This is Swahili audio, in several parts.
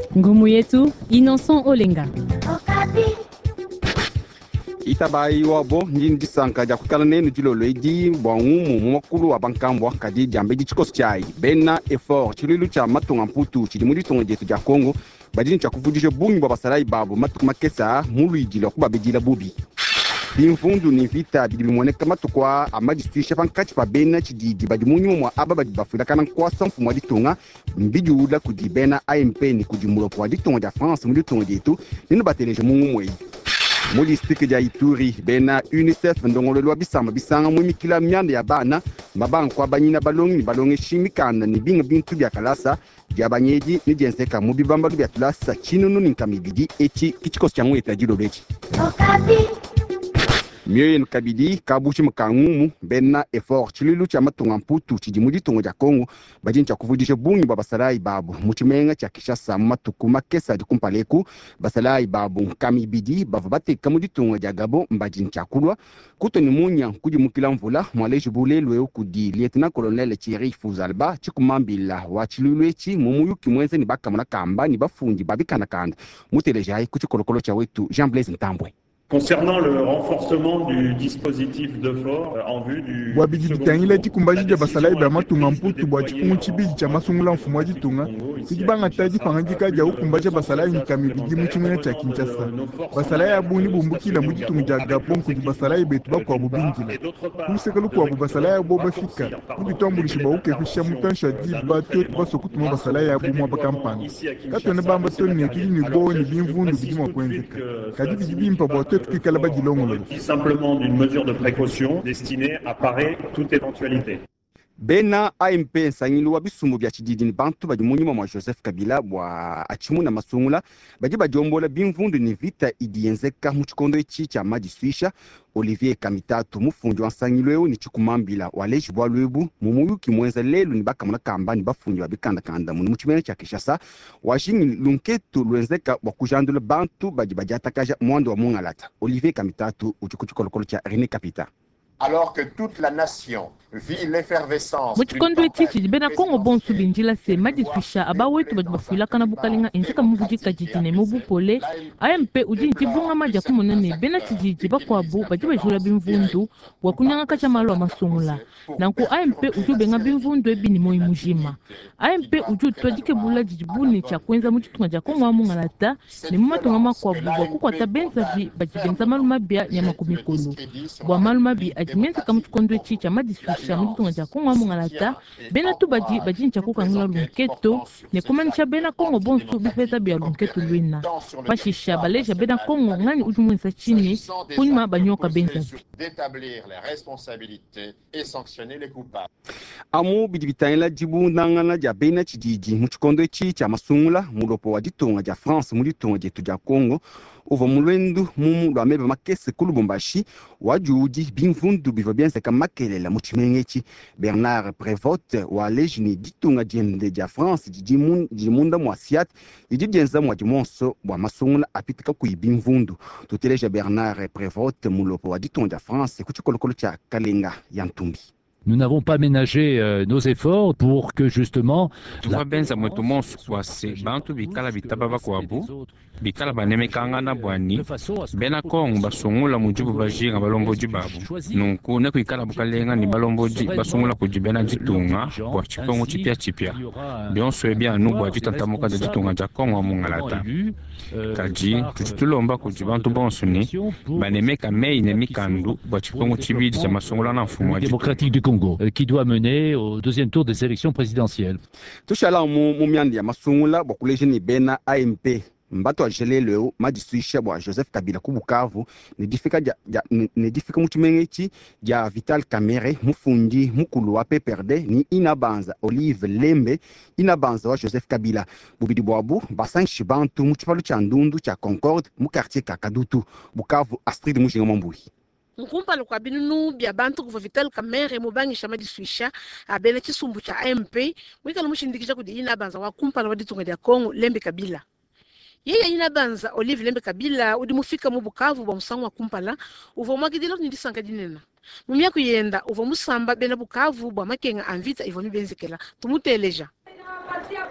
Ngumu yetu Innocent Olenga. Itabai wabo njindi sanka ja kukala nenu jilolo edi bwangumu mwakulu wa bankambo kadi jambe di chikos chai bena effort chililu cha matunga mputu chili muri tonga jetu ja Kongo badini cha kuvudisha bungi babasarai babu matuku makesa mulu ijilo kuba bejila bubi binfundu ni vita bidibimwoneka matukwa amajistisha pankati pa bena chididi badimunyu mwa aba badibafula kana kwa sanfu mwa ditonga mbijula kudibena AMP ni kudimulopo wa ditonga ja France muri tonga jetu nino bateleje mungu mwei Muli stike ja Ituri bena UNICEF ndongolo lwa bisanga mu mikila myanda ya bana mabanko abanyina balongi shimikana ni binga bintu bya kalasa bya banyeji ni jenseka mu bibamba bya tulasa chinunu ninkamibidi eti kichikosi cha ngweta jilo bechi Mioyen kabidi kabuchi mkangumu bena effort chililu cha matunga mputu chijimudi tongo ja Kongo badini cha kuvudisha bungi babasarai babu muchimenga cha Kishasa matuku makesa dikumpaleku basarai babu kamibidi bavabate kamudi tongo ja Gabo mbadini cha kulwa kuto ni munya kudi mukila mvula mwaleji bulelwe kudi lieutenant colonel Thierry Fuzalba chikumambila wa chililu echi mumuyuki mwenze ni bakamana kamba ni bafungi babikana kanda mutelejai kuti kolokolo cha wetu Jean Blaise Ntambwe. Concernant le renforcement du dispositif de fort en vue du wabidibitangila tikumbaji basalai ba matunga mputu bwa chikungu chibidi cha masungula mfumo ditunga tikibanga tadi pangandika ja ukumbaje basalai nkamibidi muchimene cha Kinshasa basalai abuni bumbukila muditunga ja Gabon kudi basalai betu bakwa bubingila kusekelu kwa basalai abo bafika kubitombulishi ba uke kusha mutansha di bato basokutuma basalai abo mwa bakampanga katone bamba toni ekili ni bo ni bimvundu bidimo kwenzeka kadi bidimpa bote simplement d'une mesure de précaution destinée à parer toute éventualité. Bena AMP sangilu wabisumu bya chididini bantu badimunyuma mwa Joseph Kabila bwa achimuna masungula bajombola bimvundu ni vita idienzeka muchikondo echi cha majiswisha Olivier Kamitatu mufundi wa sangilweo ni chikumambila waleji bwa lwebu mumuyuki mwenza lelu ni bakamuna kamba ni bafundi wa bikanda kanda muni muchimene cha Kishasa washingi lunketu lwenzeka wakujandula bantu bajatakaja mwando wa mungalata Olivier Kamitatu uchikuchikolokolo cha René Kapita. Alors que toute la nation vit l'effervescence. Muchikondo etichi bena Kongo bonsu binjila se madiswisha abawetu bafuila kana bukalinga enzeka muvujika jijine mubupole AMP ujinti bunga maja kumunene bena tijiji bakwabu bajula bimvundu wakunyanga kacha malo masungula nanku AMP ujubenga bimvundu ebini moyi mujima AMP uju twajike bula jijibuni cha kwenza muchitunga ja Kongo amungalata ni mumatunga makwabu wakukwata benza bajibenza malumabia nyama kumikolo bwa malumabia ajimenza kamuchikondo echi cha madiswisha mutunga ja Kongo amungalata bena tu bajincha kukangula lunketo ne kumanisha bena Kongo bonsu bifeza bya lunketo lwina pashisha baleja bena Kongo ngani ujumwenza chini kunyuma banyoka benza d'établir les responsabilités et sanctionner les coupables. Amu bidibitangila jibu nangana ja bena chidiji muchikondo echi cha masungula mulopo wa ditonga ja France muri tonga jetu ja Kongo uva mulwendu mumu lwa mebe makese kulubumbashi wajuudi bimvundu biva bienseka makelela muchimengechi Bernard Prévost wa lejini ditunga jende ja France jimunda mwasiat jijenza mwa jimonso bwa masungula apitika kuibimvundu tuteleja Bernard Prévost mulopo wa ditunga ja France kuchikolokolo cha Kalenga ya Ntumbi. Nous n'avons pas ménagé nos efforts pour que justement tuva benza mwetu monsu kwase bantu bikala bitaba bakwabu bikala banemekangana bwani bena Kongo basungula mujibu bajinga balomboji babu nunku ne kuikala bukalenga ni balomboji basungula kujibena jitunga kwa chikongo chipya bionso ebya nubwa jitantamuka de jitunga ja Kongo amungalata kaji tutulomba kujibantu bonsu ni banemeka mei ne mikandu kwa chikongo chibidi cha masungula na mfumo wa démocratique du Congo qui doit mener au deuxième tour des élections présidentielles. Tushala mu myandi ya masungula bokuleje ni bena AMP mbato ajele leo madiswisha bwa Joseph Kabila kubukavu ni difika muchimengechi ja Vital Kamerhe mufundi mukulu wa PPRD ni inabanza Olive Lembe inabanza wa Joseph Kabila bubidi bwabu basanshi bantu muchipalu cha ndundu cha Concorde mu quartier Kakadutu Bukavu Astrid Mujinga Mambui. Nkumpalo kwa binu bya bantu kuva Vital Kamerhe mubangisha madiswisha abele chisumbu cha AMP mwikalo mushindikisha kudi inabanza wa kumpalo wa ditunga dia Kongo Lembe Kabila yeye inabanza Olive Lembe Kabila udi mufika mu Bukavu bwa musangu wa kumpala uvo mwakidilo ndisanga dinena mumya kuyenda uvo musamba bena Bukavu bwa makenga anvita ivo mibenzekela tumuteleja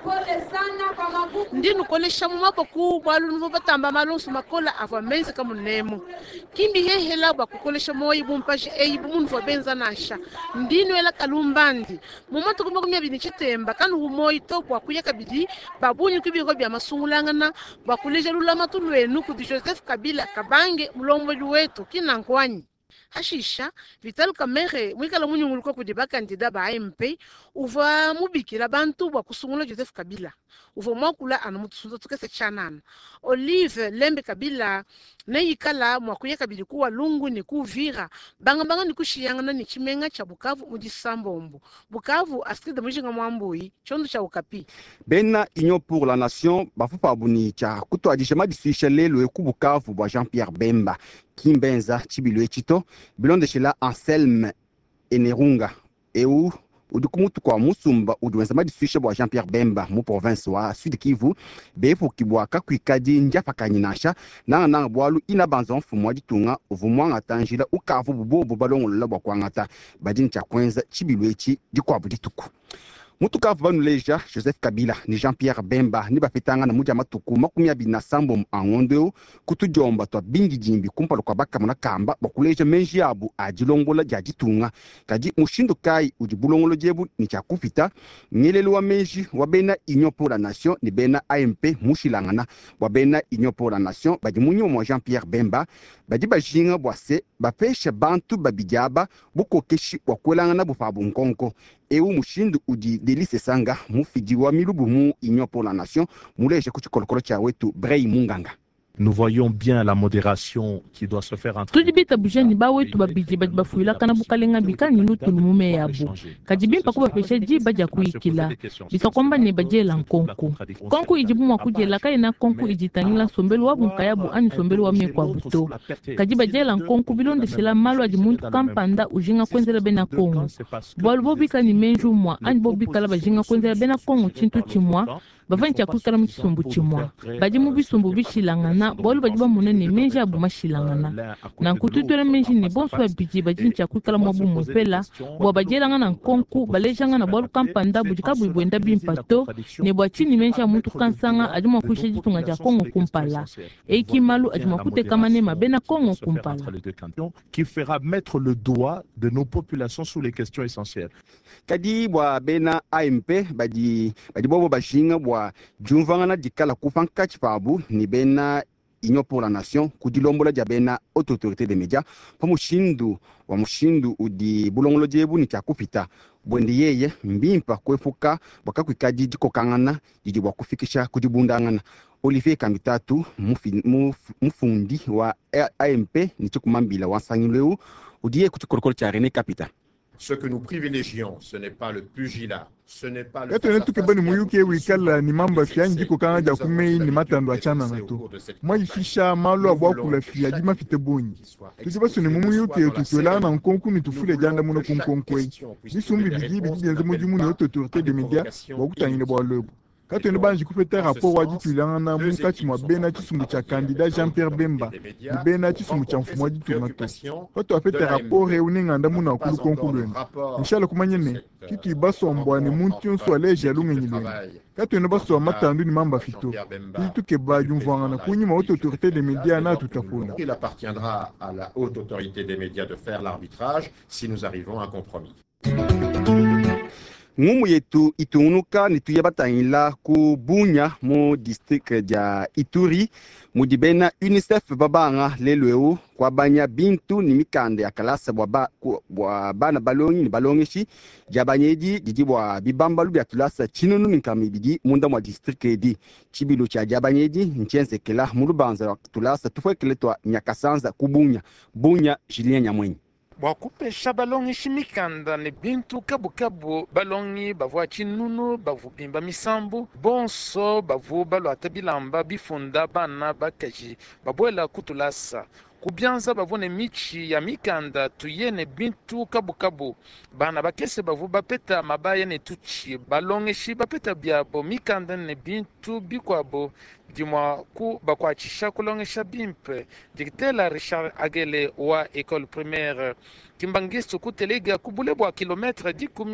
ndinu kolesha mumako kubwa lunuvo batamba malonso makola ava menze kama nemo kimbi hehela bwa kukolesha moyi bumpaji eibu munu vo benza nasha ndinu ela kalumbandi mumato kumba kumya bini chitemba kanu humoyi to bwa kuyaka bidi babunyi kubiko bya masungulangana bwa kuleja lula matulwenu kudi Joseph Kabila kabange mulombo wetu kinangwanyi hashisha Vital Kamerhe mwikala munyunguluko kudi bakandida ba MP uva mubikila bantu bwa kusungula Joseph Kabila uva mwakula anamutusunza tukese chanana Olive Lembe Kabila neyikala mwakuyeka bidi kuwa lungu ni kuvira banga ni kushiyangana ni chimenga cha Bukavu mujisambombo Bukavu astrida mujinga mwambuyi chondo cha ukapi bena Union pour la Nation bafupa buni cha kuto adishema diswisha lelo eku Bukavu bwa Jean-Pierre Bemba Kimbenza Chibilo Echito bilonde shela Anselme Enerunga eu udukumutu kwa musumba uduwenzama diswisha bwa Jean-Pierre Bemba mu province wa Sud Kivu befu kibwaka kwikadi njafa kanyinasha nanga bwalu ina banza mfumo ditunga uvumwa tanjila ukavu bubo balongolo bwa kwangata badini cha kwenza Chibilo Echi dikwabu dituku Mutukavu banuleja Joseph Kabila ni Jean-Pierre Bemba ni bafitanga na muja matuku makumi abiri na sambo angondeo kutujomba twa bingi jimbi kumpalo kwa baka muna kamba bakuleja menji abu ajilongola jajitunga kaji mushindo kai ujibulongolo jebu ni chakufita nyelelo wa menji wabena Union pour la Nation ni bena AMP mushilangana wabena Union pour la Nation baji munyo mwa Jean-Pierre Bemba baji bajinga bwase bapesha bantu babijaba buko keshi wakwelangana bufabu nkonko eu mushindu uji Delice Sanga mufiji wa milubu mu Union pour la Nation muleje kuchikolokolo cha wetu Brei Munganga. Nous voyons bien la modération qui doit se faire entre tudibita bujani ba wetu babiji bafuila kana bukalenga bikani lutu lumume yabu kajibimpa kuba peshaji baja kuikila bisakomba ne bajela nkonku konku ijibu mwakujela kaina konku ijitangila sombelu wa bunkayabu ani sombelu wa mekwa buto kajiba jela nkonku bilonde shela malo ajimuntu kampanda ujinga kwenzela bena kongo bwalu bobika ni menju mwa ani bobika la bajinga kwenzela bena kongo chintu chimwa bavancha kukala mchisumbu chimwa baji mubisumbu bishilangana bolu baji bamunene menja abu mashilangana na nkututwele menji ni bonsu wa biji baji ncha kukala mwabu mwepela bwa bajelangana nkonku balejangana bolu kampanda bujikabu ibuenda bimpato ne bwa chini menja muntu kansanga ajuma kushe jitunga ja Kongo kumpala eiki malu ajuma kute kamane mabena Kongo kumpala qui fera mettre le doigt de nos populations sur les questions essentielles kadi bwa bena AMP baji bobo bashinga bwa jumvangana dikala kufanka chipabu ni bena Union pour la Nation kudilombola ja bena autorité des médias pamushindu wa mushindu udi bulongolo jebu ni chakupita bwendi yeye mbimpa kwefuka bakakwikaji dikokangana didi bwa kufikisha kudibundangana Olivier Kamitatu mufundi wa AMP ni tukumambila wasangileu udiye kuchikorokolo cha René Kapita. Ce que nous privilégions, ce n'est pas le pugilat, ce n'est pas le yato netu kebani muyuke wikala ni mamba fianji kokanga ja kumei ni matando achana na to mwa ifisha malo abwa kula fia jima fite bonyi tujiba sone mumuyuke tutola na nkonku ni tufule janda muno kunkonkwe ni sumbi bigi nze mujumu ni autorité des médias wakutangile bwa lobo kato ne banji kupeta rapport waji tulanga mukati mwa bena chisumbu cha candidat Jean-Pierre Bemba ni bena chisumbu cha mfumo waji tunato kato apeta rapport reuninga ndamu na kulu konkulweni inshala kumanyene kitu ibaso mbwani muntu yonso aleje alungenyilweni kato ne baso matandu ni mamba fito kitu ke baju mvanga na kunyima autorité des médias na tutafuna il appartiendra à la haute autorité des médias de faire l'arbitrage si nous arrivons à un compromis. Ngumu yetu itunuka nituye batangila ku Bunya mu district ja Ituri mudibena UNICEF babanga lelweu kwa banya bintu ni mikande ya kalasa bwa bana balongi ni balongishi jabanyeji jiji bwa bibambalu bya tulasa chinunu nikamibidi munda mwa district edi chibilo cha jabanyeji nchense kela mulubanza tulasa tufwekeletwa nyakasanza kubunya Bunya Julien Nyamwenyi wakupesha balongi shimikanda ne bintu kabu balongi bavua chinunu bavubimba misambu bonso bavu balo atabilamba bifunda bana bakaji babwela kutulasa kubyanza bavone michi ya mikanda tuyene bintu kabukabu bana bakese bavu bapeta mabaya ne tuchi balongeshi bapeta byabo mikanda ne bintu bikwabo dimwa ku bakwachisha kulongesha bimpe dikitela Richard Agele wa école primaire Kimbangisto kutelega kubulebwa kilometre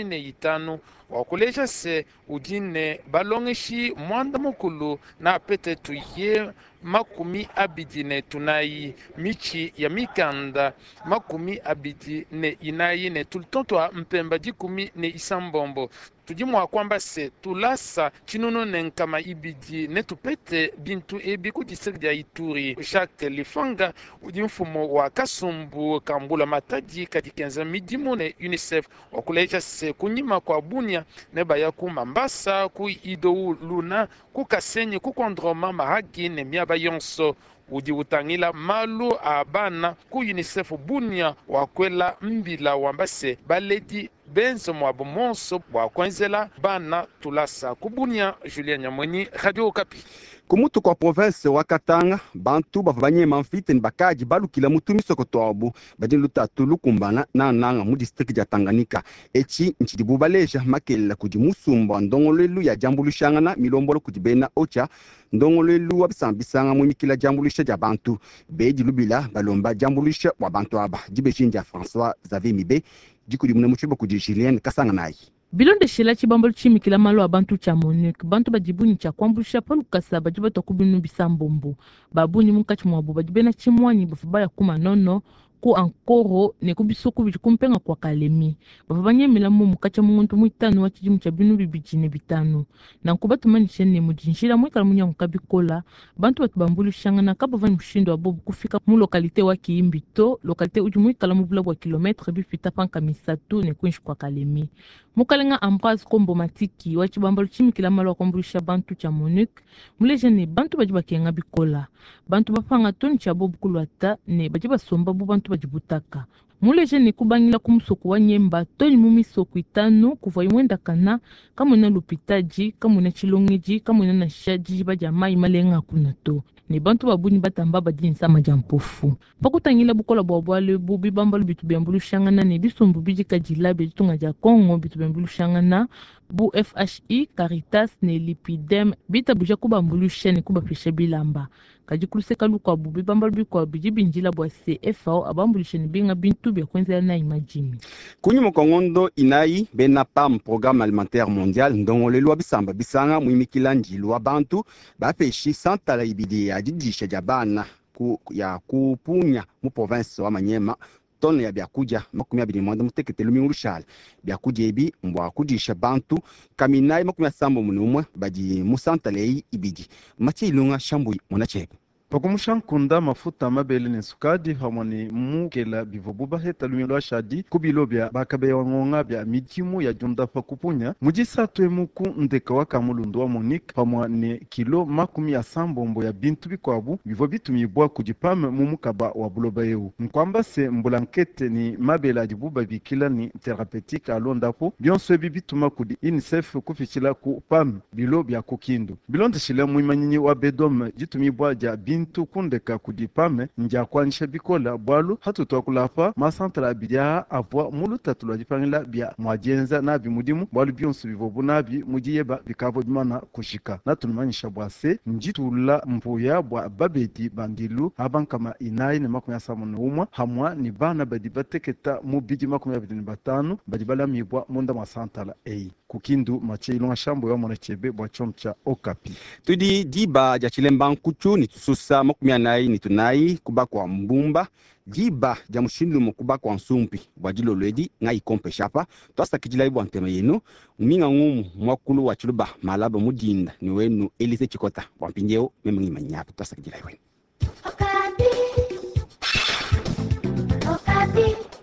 15 wakuleja se udine balongeshi mwanda mukulu na pete tuye makumi abidi ne tunayi michi ya mikanda makumi abidi ne inayi ne tultonto mpemba 10 ne isambombo tudimwa kwamba se tulasa chinuno ne nkama ibidi ne tupete bintu ebi ku district ya Ituri. Jacques Lifanga udimfumo wa Kasumbu Kambula Matadi kati 15 midimu ne UNICEF wakuleja se kunyima kwa Bunia ne baya ku Mambasa ku Idou Luna ku Kasenyi ku Kondroma Mahagi ne miaba yonso udi utangila malu abana ku UNICEF Bunia wakwela mbila wambase baledi benzo mwabo monso wakwenzela bana tulasa kubunia. Julien Nyamweni, Radio Okapi. Kumutu kwa province wa Katanga bantu bavanye manfite nbakaji balukila mutu misokotoabu badin lutatu lukumbana na nanga mu district ya Tanganyika echi nchidibu baleja makela kudi musumba ndongolelu ya jambulushangana milombolo kudi bena ocha ndongolelu abisambisanga mu mikila jambulusha ja bantu beji lubila balomba jambulusha wa bantu aba jibeshinja François Xavier Mibe jikudi muna muchiba kudi Julien Kasanga nayi bilonde shela chibambolo chimikila malo abantu cha Monique bantu bajibuni cha kwambulisha palukasa bajiba tokubinu bisambombo babuni munkachi mwabu bajibena chimwani bafubaya kuma nono ku ankoro ne kubisuku bijikumpenga kwa Kalemi bafabanye milamu mukacha munguntu muitanu wa chijimu cha binu bibijine bitanu na nkubatu manishene mujinshira mwikala munya mukabikola bantu batubambulu shangana kabavani mshindo wa bobu kufika mu lokalite wa Kiimbito lokalite ujumuikala mubula wa kilometre bifita panka misatu ne kunshi kwa Kalemi mukalenga Ambroise Kombo Matiki wa chibambulu chimikila malo wa kwambulisha bantu cha Monique mulejene bantu bajiba kienga bikola bantu bafanga toni cha bobu kulwata ne bajiba somba bu bantu bajibutaka mulejene kubangila kumusoku wa nyemba toni mumisoku itanu kuva imwenda kana kamuna lupitaji kamuna chilongeji kamuna na shaji bajamai malenga kunato ne bantu babuni batamba badinsa majampofu bakutangila bukola bwabwale bubi bambalu bitu byambulu shangana ne bisumbu bijika jilabe jitunga ja Kongo bitu byambulu shangana bu FHI Caritas ne Lipidem bita buja kubambulu shene kubafisha bilamba kajikuluse kaluka bubi bambalu bikwa bijibinjila bwa CFAO abambulu shene binga bintu bya kwenza na imajimi kunyuma kongondo inayi bena PAM programme alimentaire mondial ndongolelu abisamba bisanga muimikila njilu wa bantu bafeshi santala ibidi ya jidisha jabana ya kupunya mu province wa Manyema tone ya byakuja makumi abiri mwanda muteketelu mingurushale byakuja ebi mbwa kujisha bantu kaminayi makumi asambo munumwe baji musantale ibidi machi ilunga shambui munachebe pakumushankunda mafuta mabele ne sukadi hamoni mukela bivobuba heta lumilo shadi kubilo bya bakabeya wangonga bya mijimu ya junda pakupunya mujisa twemuku ndeka wa kamulundu wa Monique pamwa ne kilo makumi ya sambombo ya bintu bikwabu bivo bitumibwa kujipame mumukaba wa buloba yeu nkwamba se mbulankete ni mabele adibuba bikila ni thérapeutique alondapo byonso bibituma kudi UNICEF kufichila ku PAM bilo bya kukindu bilonde shila muimanyinyi wa bedom jitumibwa ja bintu kundeka kudipame nja kwanisha bikola bwalu hatu twakulapa masantra bidia avwa mulu tatulwa jipangila bya mwajenza na bimudimu bwalu byonsu bivobu nabi mujiyeba bikavo bimana kushika na tunumanyisha bwase njitula mpuya bwa babeti bandilu abankama inayi ne makumi asamu umwa hamwa ni bana badi bateketa mubidi makumi abiri batanu badi balamibwa munda masantala kukindu macheilunga shambo ya monachebe bwa chomcha Okapi tudi diba ja chilemba nkuchu ni tususa makumi anayi ni tunayi kuba kwa mbumba diba ja mushindu mukuba kwa nsumpi bwa jiloledi ngai kompe shapa twasa kijila ibu antema yenu uminga ngumu mwakulu wa chuluba malaba mudinda ni wenu Elise Chikota bwa mpinjeo memengi manyapu twasa kijila ibu Okapi Okapi